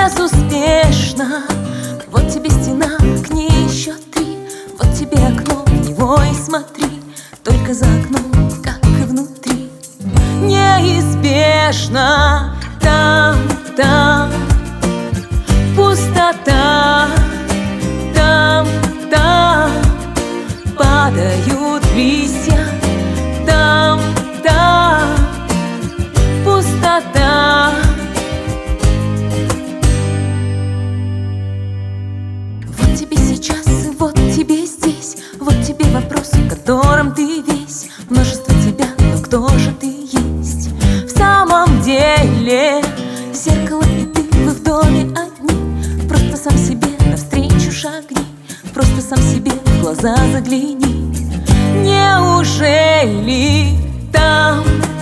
безуспешно. Вот тебе стена, к ней еще 3. Вот тебе окно, в него и смотри. Только за окном, как и внутри, неизбежно. Там пустота. Там падают листья. Там пустота. Вот тебе сейчас и вот тебе здесь. Вот тебе вопрос, в котором ты весь. Множество тебя, но кто же ты есть? В самом деле зеркало и ты, вы в доме одни. Просто сам себе навстречу шагни. Просто сам себе в глаза загляни. Неужели там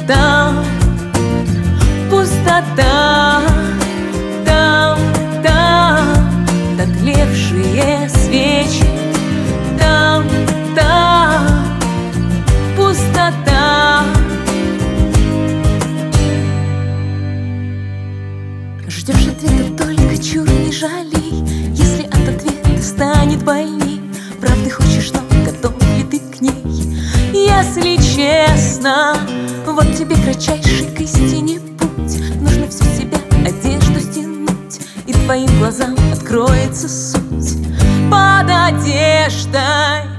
пустота? Там дотлевшие свечи. Там пустота. Ждешь ответа, только чур не жалей. Если от ответа станет больней, правды хочешь, но готов ли ты к ней? Если честно, вот тебе кратчайший к истине путь. Нужно всю себя, одежду стянуть, и твоим глазам откроется суть. Под одеждой